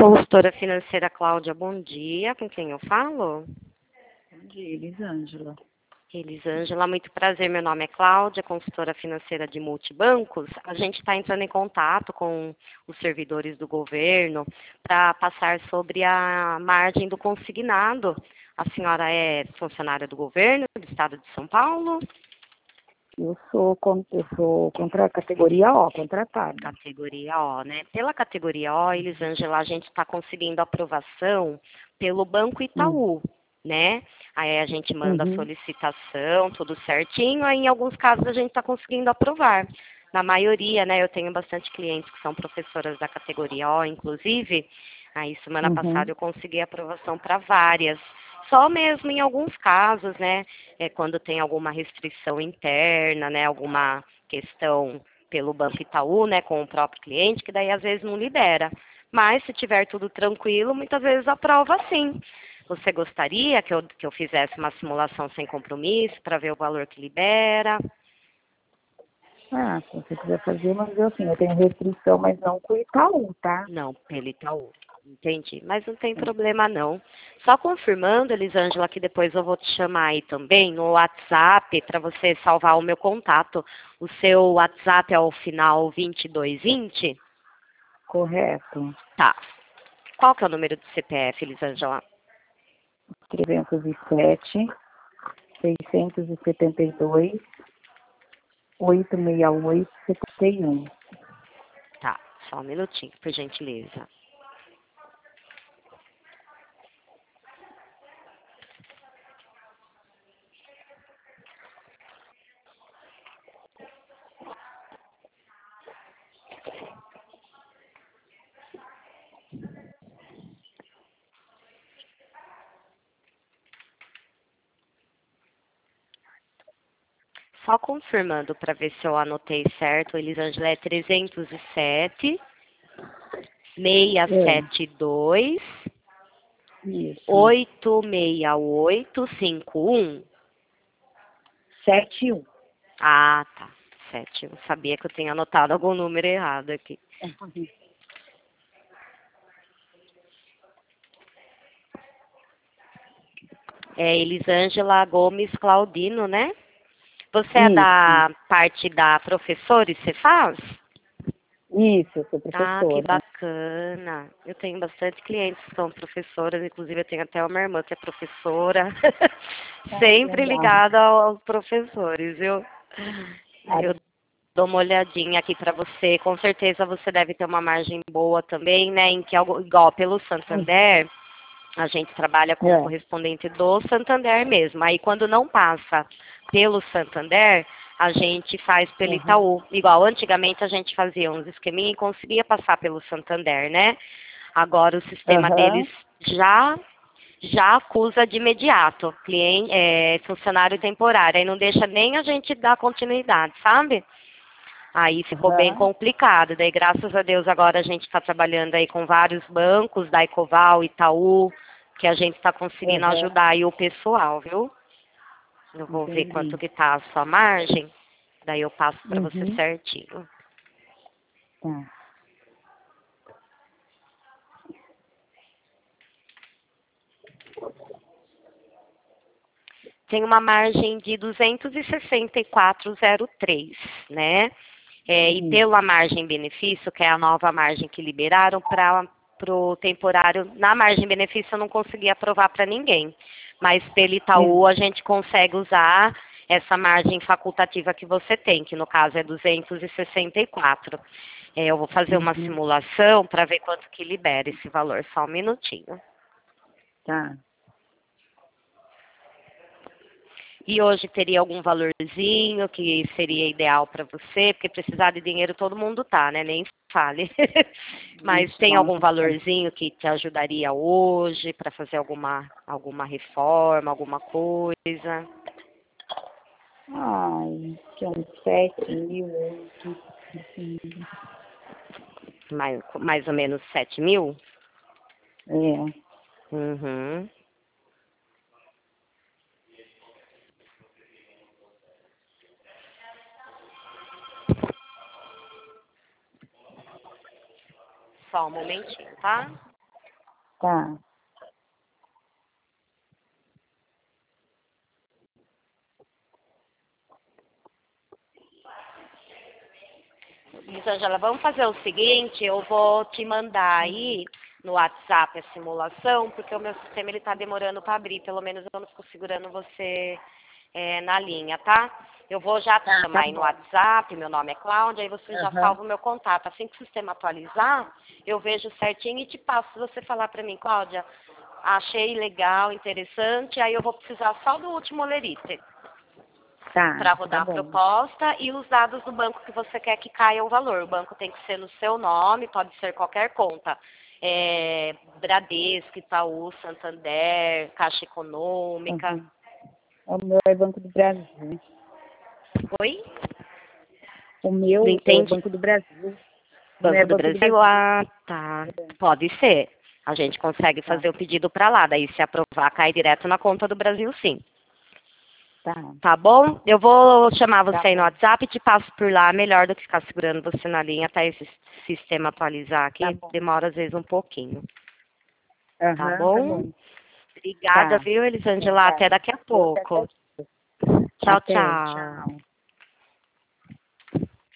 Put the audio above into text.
Consultora financeira Cláudia, bom dia. Com quem eu falo? Bom dia, Elisângela. Elisângela, muito prazer. Meu nome é Cláudia, consultora financeira de multibancos. A gente está entrando em contato com os servidores do governo para passar sobre a margem do consignado. A senhora é funcionária do governo do estado de São Paulo? Eu sou contra a categoria O, contratada. Categoria O, né? Pela categoria O, Elisângela, a gente está conseguindo aprovação pelo Banco Itaú, né? Aí a gente manda a solicitação, tudo certinho, aí em alguns casos a gente está conseguindo aprovar. Na maioria, né, eu tenho bastante clientes que são professoras da categoria O, inclusive, aí semana passada eu consegui aprovação para várias. Só mesmo em alguns casos, né, quando tem alguma restrição interna, né, alguma questão pelo Banco Itaú, né, com o próprio cliente, que daí às vezes não libera. Mas se tiver tudo tranquilo, muitas vezes aprova sim. Você gostaria que eu fizesse uma simulação sem compromisso para ver o valor que libera? Ah, se você quiser fazer, mas eu tenho restrição, mas não com o Itaú, tá? Não, pelo Itaú. Entendi, mas não tem problema não. Só confirmando, Elisângela, que depois eu vou te chamar aí também no WhatsApp para você salvar o meu contato. O seu WhatsApp é o final 2220? Correto. Tá. Qual que é o número do CPF, Elisângela? 307, 672, 868, 71. Tá, só um minutinho, por gentileza. Só confirmando para ver se eu anotei certo, Elisângela, é 307 672 Isso. 86851. 71. Ah, tá. 7. Eu sabia que eu tinha anotado algum número errado aqui. É Elisângela Gomes Claudino, né? Você é da parte da professora e você faz? Isso, eu sou Ah, que professora. bacana. Eu tenho bastante clientes que são professoras, inclusive eu tenho até uma irmã que é professora. Sempre legal. ligada aos professores, viu? Eu dou uma olhadinha aqui para você. Com certeza você deve ter uma margem boa também, né? Em que igual pelo Santander, a gente trabalha com o correspondente do Santander mesmo. Aí quando não passa pelo Santander, a gente faz pelo Itaú. Igual antigamente a gente fazia uns esqueminha e conseguia passar pelo Santander, né? Agora o sistema deles já acusa de imediato, cliente, funcionário temporário, aí não deixa nem a gente dar continuidade, sabe? Aí ficou bem complicado, daí graças a Deus agora a gente está trabalhando aí com vários bancos, da Ecoval, Itaú, que a gente está conseguindo ajudar aí o pessoal, viu? Eu vou ver quanto que tá a sua margem, daí eu passo para você certinho. Tá. Tem uma margem de 264,03, né? E pela margem benefício, que é a nova margem que liberaram para o temporário, na margem benefício eu não consegui aprovar para ninguém. Mas pelo Itaú a gente consegue usar essa margem facultativa que você tem, que no caso é 264. Eu vou fazer uma simulação para ver quanto que libera esse valor, só um minutinho. Tá. E hoje teria algum valorzinho que seria ideal para você? Porque precisar de dinheiro todo mundo tá, né? Nem fale. Mas tem algum valorzinho que te ajudaria hoje para fazer alguma reforma, alguma coisa? Ai, que é uns 7.000, 8. Mais ou menos 7.000? É. Uhum. Só um momentinho, tá? Tá. Elisângela, vamos fazer o seguinte, eu vou te mandar aí no WhatsApp a simulação, porque o meu sistema ele tá demorando para abrir, pelo menos eu não fico segurando você na linha, tá? Eu vou já te Tá, chamar tá aí no bom. WhatsApp, meu nome é Cláudia, aí você já Aham. salva o meu contato. Assim que o sistema atualizar, eu vejo certinho e te passo. Se você falar para mim, Cláudia, achei legal, interessante, aí eu vou precisar só do último olerite Tá, para tá rodar a bom. proposta e os dados do banco que você quer que caia o valor. O banco tem que ser no seu nome, pode ser qualquer conta. Bradesco, Itaú, Santander, Caixa Econômica. Uhum. O meu é Banco do Brasil. Oi? O Não meu é entendi. Banco do Brasil. O meu é Banco do Banco do Brasil? Brasil. Ah, tá. Pode ser. A gente consegue Tá, fazer o pedido para lá. Daí, se aprovar, cai direto na conta do Brasil, sim. tá, Tá bom? Eu vou chamar tá você aí no bom. WhatsApp e te passo por lá. Melhor do que ficar segurando você na linha até esse sistema atualizar Tá aqui. bom. Demora, às vezes, um pouquinho. Tá Aham, tá bom? bom. Obrigada, Tá. viu, Elisângela? Até Obrigada. daqui a Eu que pouco. agradeço. Tchau, Até, tchau. tchau.